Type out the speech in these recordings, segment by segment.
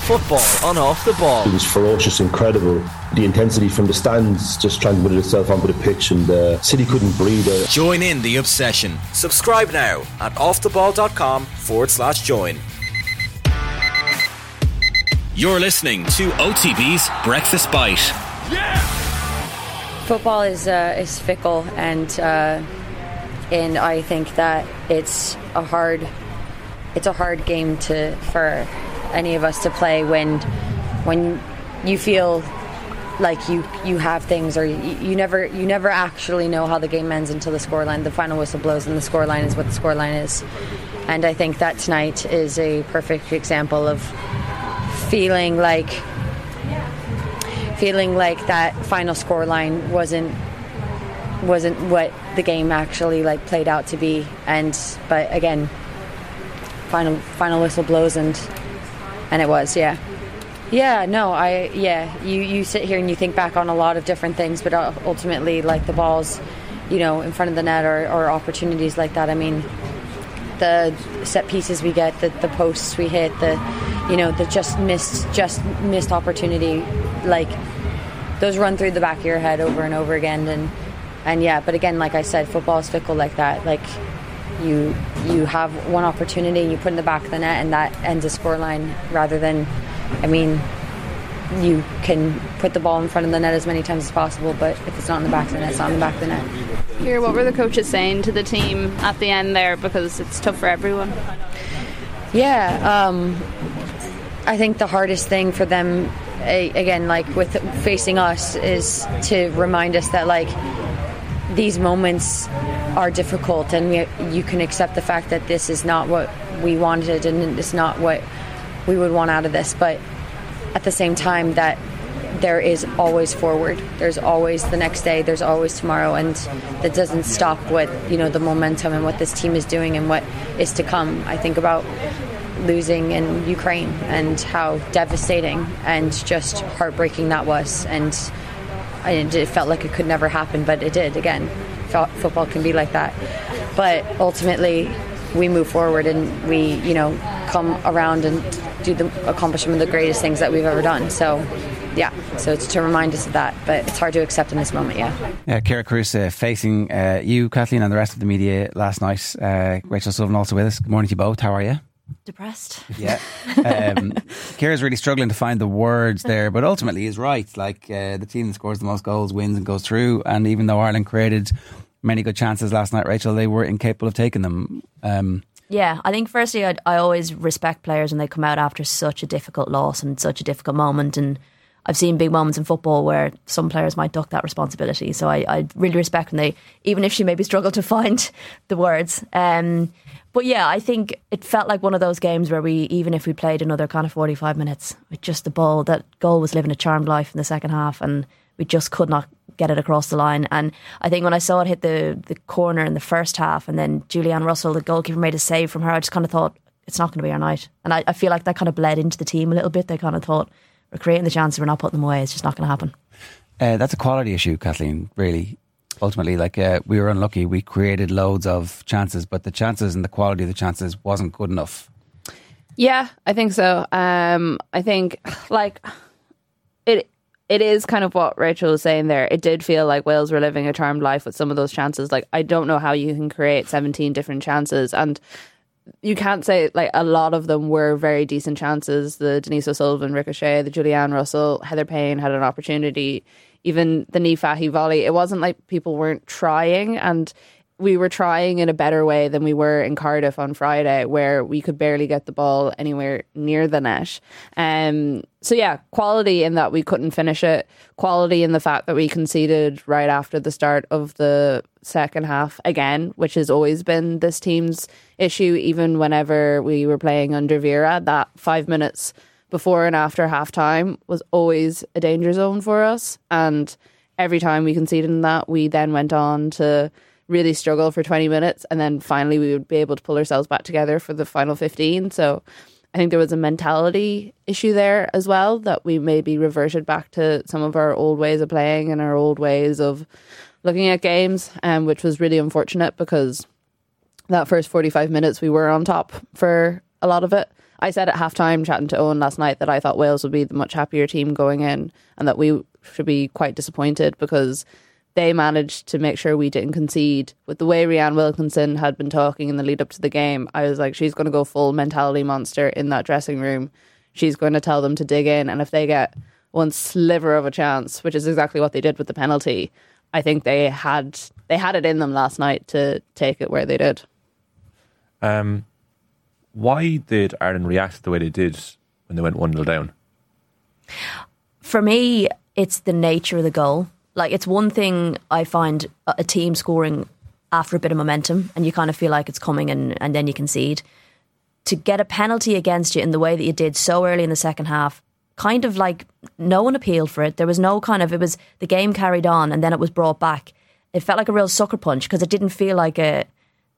Football on Off the Ball. It was ferocious, incredible. The intensity from the stands just translated itself onto the pitch, and City couldn't breathe. Join in the obsession. Subscribe now at offtheball.com/join. You're listening to OTB's Breakfast Bite. Yeah! Football is fickle, and I think that it's a hard game for any of us to play when you feel like you have things, or you never actually know how the game ends until the scoreline, the final whistle blows, and the scoreline is what the scoreline is. And I think that tonight is a perfect example of feeling like that final scoreline wasn't what the game actually played out to be. But again, final whistle blows, and it was, you sit here and you think back on a lot of different things, but ultimately, the balls, in front of the net, or opportunities like that. I mean, the set pieces we get, the posts we hit, the just missed opportunity, those run through the back of your head over and over again. But again, like I said, football is fickle like that. You have one opportunity and you put in the back of the net, and that ends a scoreline, rather than, you can put the ball in front of the net as many times as possible, but if it's not in the back of the net, it's not in the back of the net. Here, what were the coaches saying to the team at the end there, because it's tough for everyone? I think the hardest thing for them, again, with facing us, is to remind us that these moments are difficult, and you can accept the fact that this is not what we wanted, and it's not what we would want out of this, but at the same time, that there is always forward, there's always the next day, there's always tomorrow, and that doesn't stop what the momentum and what this team is doing and what is to come. I think about losing in Ukraine and how devastating and just heartbreaking that was, and it felt like it could never happen, but it did. Again, football can be like that, but ultimately we move forward, and we come around and accomplish some of the greatest things that we've ever done. So it's to remind us of that, but it's hard to accept in this moment. Ciara Carusa facing you, Kathleen, and the rest of the media last night. Rachel Sullivan also with us. Good morning to you both. How are you? Depressed. Yeah. Ciara's really struggling to find the words there, but ultimately he's right. The team that scores the most goals wins and goes through, and even though Ireland created many good chances last night, Rachel, they were incapable of taking them. I think firstly I always respect players when they come out after such a difficult loss and such a difficult moment, and I've seen big moments in football where some players might duck that responsibility, so I really respect when they, even if she maybe struggled to find the words. But I think it felt like one of those games where even if we played another kind of 45 minutes with just the ball, that goal was living a charmed life in the second half, and we just could not get it across the line. And I think when I saw it hit the corner in the first half, and then Julianne Russell, the goalkeeper, made a save from her, I just kind of thought, it's not going to be our night. And I feel like that kind of bled into the team a little bit. They kind of thought, we're creating the chances, we're not putting them away, it's just not going to happen. That's a quality issue, Kathleen, really. Ultimately, we were unlucky. We created loads of chances, but the chances and the quality of the chances wasn't good enough. Yeah, I think so. I think it is kind of what Rachel was saying there. It did feel like Wales were living a charmed life with some of those chances. I don't know how you can create 17 different chances, and you can't say a lot of them were very decent chances. The Denise O'Sullivan ricochet, the Julianne Russell, Heather Payne had an opportunity. Even the Niamh Fahey volley, it wasn't like people weren't trying, and we were trying in a better way than we were in Cardiff on Friday, where we could barely get the ball anywhere near the net. Quality in that we couldn't finish it, quality in the fact that we conceded right after the start of the second half again, which has always been this team's issue, even whenever we were playing under Vera. That 5 minutes before and after half time was always a danger zone for us, and every time we conceded in that, we then went on to really struggle for 20 minutes, and then finally we would be able to pull ourselves back together for the final 15. So I think there was a mentality issue there as well, that we maybe reverted back to some of our old ways of playing and our old ways of looking at games, which was really unfortunate, because that first 45 minutes we were on top for a lot of it. I said at halftime, chatting to Owen last night, that I thought Wales would be the much happier team going in and that we should be quite disappointed because they managed to make sure we didn't concede. With the way Rhian Wilkinson had been talking in the lead up to the game, I was like, she's going to go full mentality monster in that dressing room. She's going to tell them to dig in, and if they get one sliver of a chance, which is exactly what they did with the penalty, I think they had it in them last night to take it where they did. Why did Ireland react the way they did when they went 1-0 down? For me, it's the nature of the goal. Like, it's one thing I find a team scoring after a bit of momentum and you kind of feel like it's coming and then you concede. To get a penalty against you in the way that you did so early in the second half, kind of like no one appealed for it. There was no kind of, it was the game carried on and then it was brought back. It felt like a real sucker punch because it didn't feel like the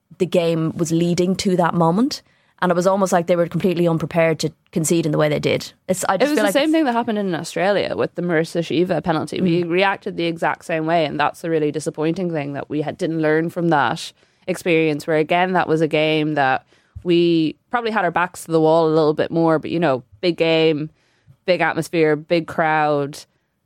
game was leading to that moment. And it was almost like they were completely unprepared to concede in the way they did. It was the same thing that happened in Australia with the Marissa Shiva penalty. We reacted the exact same way, and that's the really disappointing thing, that we didn't learn from that experience, where again, that was a game that we probably had our backs to the wall a little bit more, but big game, big atmosphere, big crowd,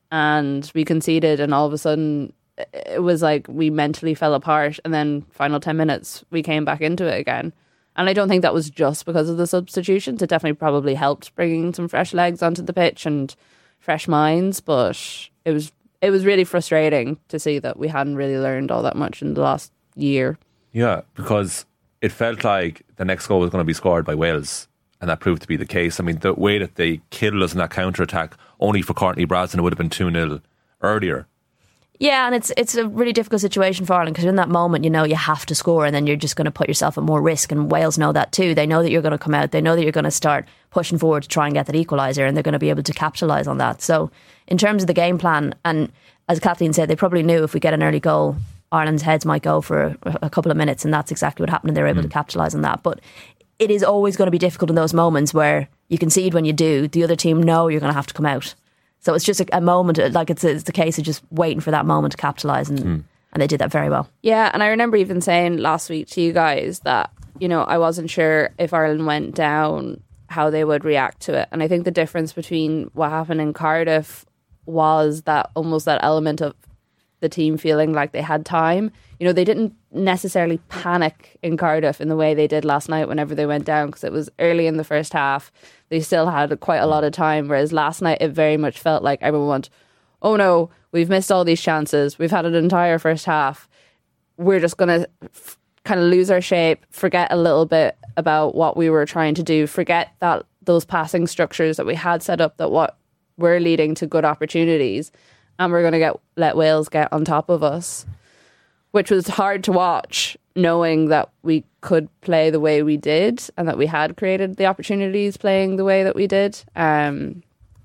and we conceded, and all of a sudden it was like we mentally fell apart, and then final 10 minutes we came back into it again. And I don't think that was just because of the substitutions. It definitely probably helped bringing some fresh legs onto the pitch and fresh minds. But it was really frustrating to see that we hadn't really learned all that much in the last year. Yeah, because it felt like the next goal was going to be scored by Wales, and that proved to be the case. I mean, the way that they killed us in that counter-attack, only for Courtney Brasden, it would have been 2-0 earlier. Yeah, and it's a really difficult situation for Ireland because in that moment, you have to score and then you're just going to put yourself at more risk, and Wales know that too. They know that you're going to come out. They know that you're going to start pushing forward to try and get that equaliser, and they're going to be able to capitalise on that. So in terms of the game plan, and as Kathleen said, they probably knew if we get an early goal, Ireland's heads might go for a couple of minutes, and that's exactly what happened, and they were able to capitalise on that. But it is always going to be difficult in those moments where you concede when you do. The other team know you're going to have to come out. So it's just a moment, like it's the case of just waiting for that moment to capitalise, and they did that very well. Yeah, and I remember even saying last week to you guys that, I wasn't sure if Ireland went down, how they would react to it. And I think the difference between what happened in Cardiff was that almost that element of the team feeling like they had time. They didn't necessarily panic in Cardiff in the way they did last night whenever they went down, because it was early in the first half. They still had quite a lot of time, whereas last night it very much felt like everyone went, oh no, we've missed all these chances. We've had an entire first half. We're just going to kind of lose our shape, forget a little bit about what we were trying to do, forget that those passing structures that we had set up that what were leading to good opportunities, and we're going to let Wales get on top of us, which was hard to watch, knowing that we could play the way we did and that we had created the opportunities playing the way that we did. And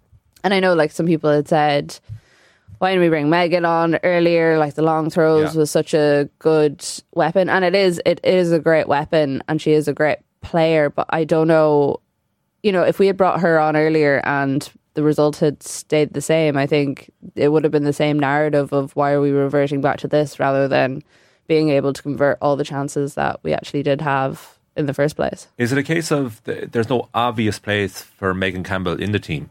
I know like some people had said, why didn't we bring Megan on earlier? Like the long throws was such a good weapon. And it is a great weapon and she is a great player. But I don't know, if we had brought her on earlier and the result had stayed the same, I think it would have been the same narrative of why are we reverting back to this rather than being able to convert all the chances that we actually did have in the first place. Is it a case of there's no obvious place for Megan Campbell in the team?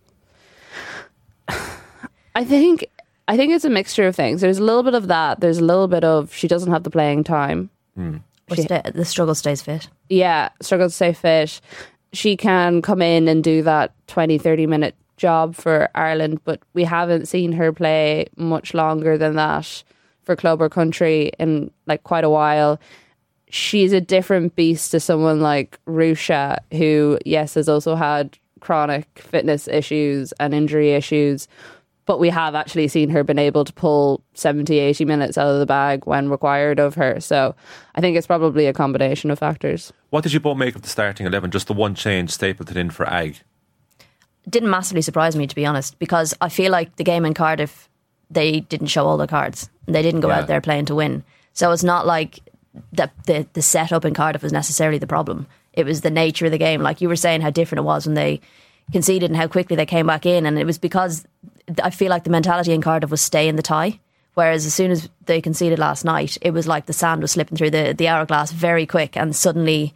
I think it's a mixture of things. There's a little bit of that. There's a little bit of she doesn't have the playing time. The struggle stays fit. Yeah, struggle to stay fit. She can come in and do that 20-30 minute job for Ireland, but we haven't seen her play much longer than that for club or country in like quite a while. She's a different beast to someone like Rusha, who yes has also had chronic fitness issues and injury issues, but we have actually seen her been able to pull 70-80 minutes out of the bag when required of her. So I think it's probably a combination of factors. What did you both make of the starting 11? Just the one change Stapleton in for Ag. Didn't massively surprise me, to be honest, because I feel like the game in Cardiff, they didn't show all the cards. They didn't go out there playing to win. So it's not like the setup in Cardiff was necessarily the problem. It was the nature of the game. Like you were saying, how different it was when they conceded and how quickly they came back in. And it was because I feel like the mentality in Cardiff was stay in the tie. Whereas as soon as they conceded last night, it was like the sand was slipping through the hourglass very quick, and suddenly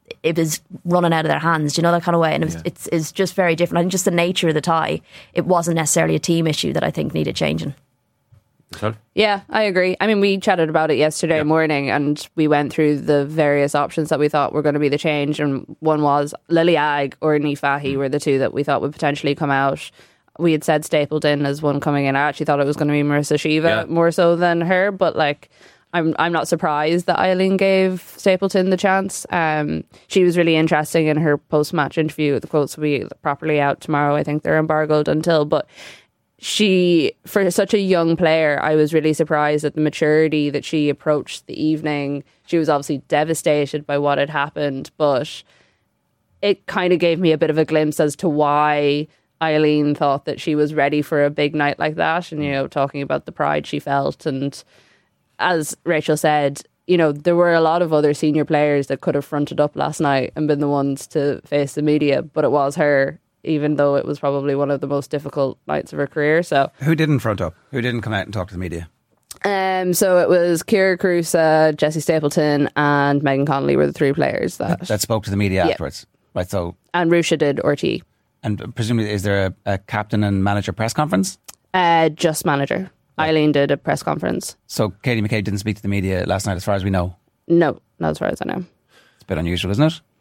it was running out of their hands, you know, that kind of way. And it's just very different. I think just the nature of the tie, it wasn't necessarily a team issue that I think needed changing. Yeah, I agree. I mean, we chatted about it yesterday morning, and we went through the various options that we thought were going to be the change. And one was Lily Agg or Niamh Fahey were the two that we thought would potentially come out. We had said Stapleton as one coming in. I actually thought it was going to be Marissa Shiva more so than her, but like, I'm not surprised that Eileen gave Stapleton the chance. She was really interesting in her post-match interview. The quotes will be properly out tomorrow. I think they're embargoed until, but she, for such a young player, I was really surprised at the maturity that she approached the evening. She was obviously devastated by what had happened, but it kind of gave me a bit of a glimpse as to why Eileen thought that she was ready for a big night like that. And, you know, talking about the pride she felt. And as Rachel said, you know, there were a lot of other senior players that could have fronted up last night and been the ones to face the media, but it was her, even though it was probably one of the most difficult nights of her career. So who didn't front up? Who didn't come out and talk to the media? So it was Ciara Carusa, Jessie Stapleton and Megan Connolly were the three players that spoke to the media afterwards. Right, so and Rusha did RT. And presumably, is there a captain and manager press conference? Just manager. Eileen did a press conference. So Katie McCabe didn't speak to the media last night, as far as we know? No, not as far as I know. It's a bit unusual, isn't it?